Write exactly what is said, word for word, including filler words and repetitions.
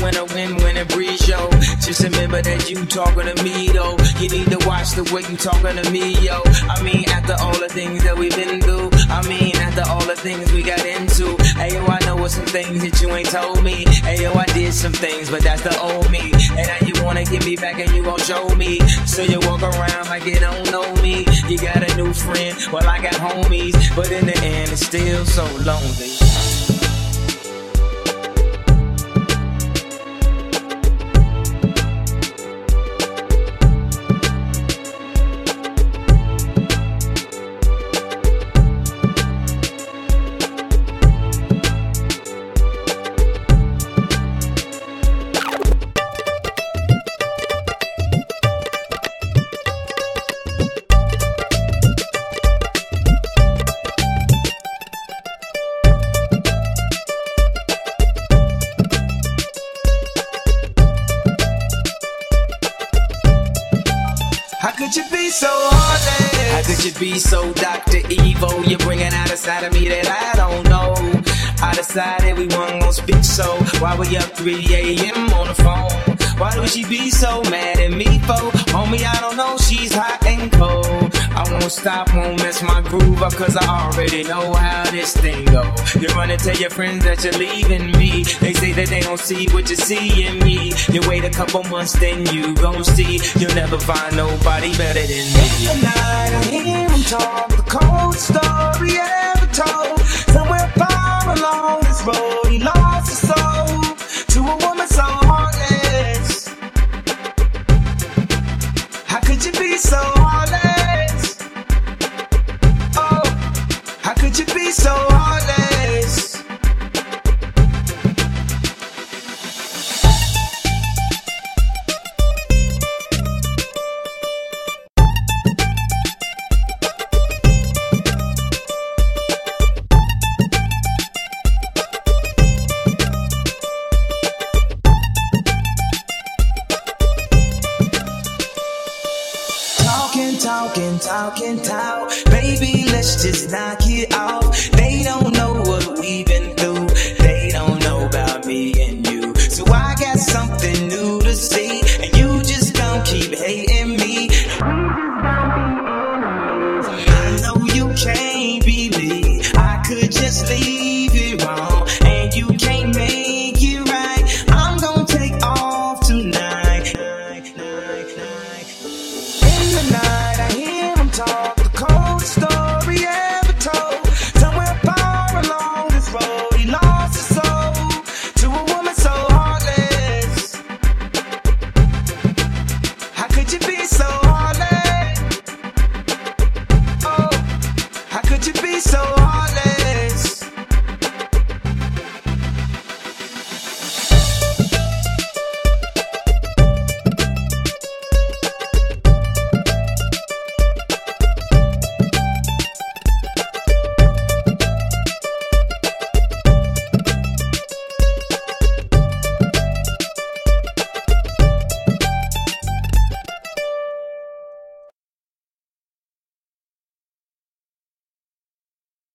when a wind, when a breeze, yo. Just remember that you talking to me, though. You need to watch the way you talking to me, yo. I mean, after all the things that we've been through, I mean, after all the things we got into. Hey, yo, I know some things that you ain't told me. Hey, yo, I did some things, but that's the old me. And now you wanna get me back and you gon' show me. So you walk around like you don't know me. You got a new friend, well, I got homies. But in the end, it's still so lonely. How could you be so heartless? How could you be so Doctor Evil? You're bringing out a side of me that I don't know. I decided we weren't gonna speak, so why we up three A M on the phone? Why would she be so mad at me for? Homie, I don't know, she's hot and cold. I won't stop, won't mess my groove up, cause I already know how this thing go. You run and tell your friends that you're leaving me. They say that they don't see what you see in me. You wait a couple months, then you gon' see. You'll never find nobody better than me. Tonight I hear him talk, the cold story ever told. Somewhere far along this road, he lost his soul to a woman so heartless. How could you be so heartless? Oh, how could you be so heartless? Talking, talking, talking, talk. Baby, let's just knock it off. They don't know what we've been